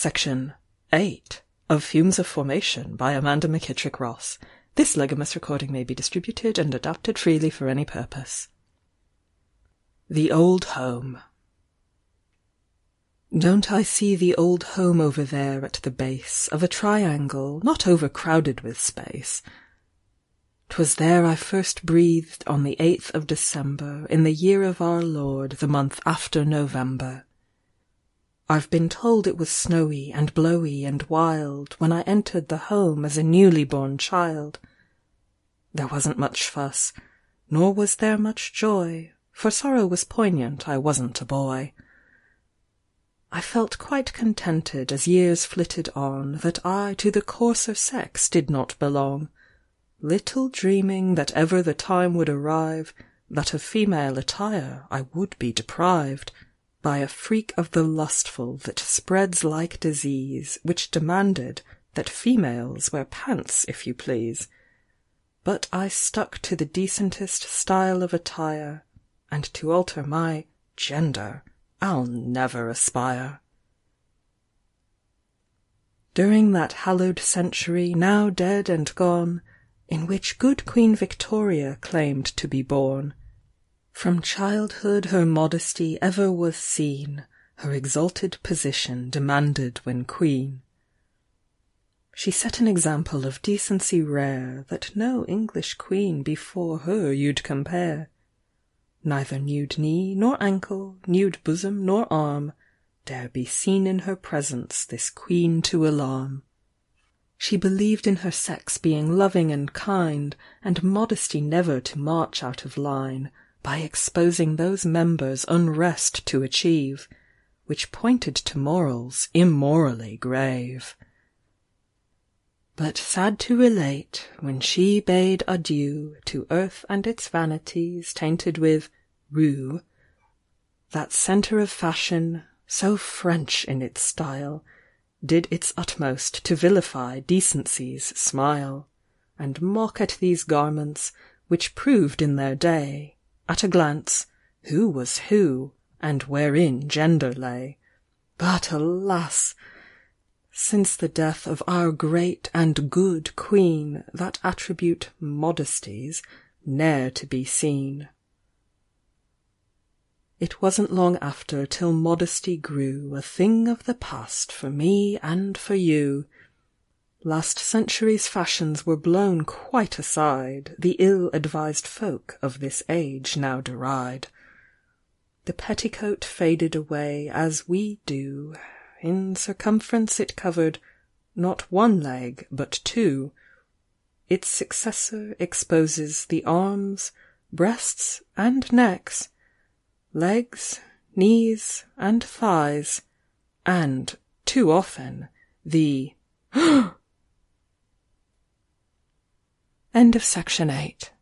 Section 8 of Fumes of Formation by Amanda McKittrick Ross. This Legamus recording may be distributed and adapted freely for any purpose. The Old Home. Don't I see the old home over there at the base of a triangle not overcrowded with space? 'Twas there I first breathed on the 8th of December, in the year of our Lord, the month after November. I've been told it was snowy and blowy and wild when I entered the home as a newly born child. There wasn't much fuss, nor was there much joy, for sorrow was poignant, I wasn't a boy. I felt quite contented as years flitted on that I to the coarser sex did not belong, little dreaming that ever the time would arrive that of female attire I would be deprived, by a freak of the lustful that spreads like disease, which demanded that females wear pants, if you please. But I stuck to the decentest style of attire, and to alter my gender I'll never aspire. During that hallowed century, now dead and gone, in which good Queen Victoria claimed to be born, from childhood her modesty ever was seen, her exalted position demanded when queen. She set an example of decency rare that no English queen before her you'd compare. Neither nude knee nor ankle, nude bosom nor arm, dare be seen in her presence this queen to alarm. She believed in her sex being loving and kind, and modesty never to march out of line, by exposing those members unrest to achieve, which pointed to morals immorally grave. But sad to relate, when she bade adieu to earth and its vanities tainted with rue, that centre of fashion, so French in its style, did its utmost to vilify decency's smile, and mock at these garments, which proved in their day, at a glance, who was who, and wherein gender lay. But alas! Since the death of our great and good Queen, that attribute modesties ne'er to be seen. It wasn't long after till modesty grew a thing of the past for me and for you. Last century's fashions were blown quite aside, the ill-advised folk of this age now deride. The petticoat faded away as we do. In circumference it covered not one leg but two. Its successor exposes the arms, breasts, and necks, legs, knees, and thighs, and, too often, the End of Section 8.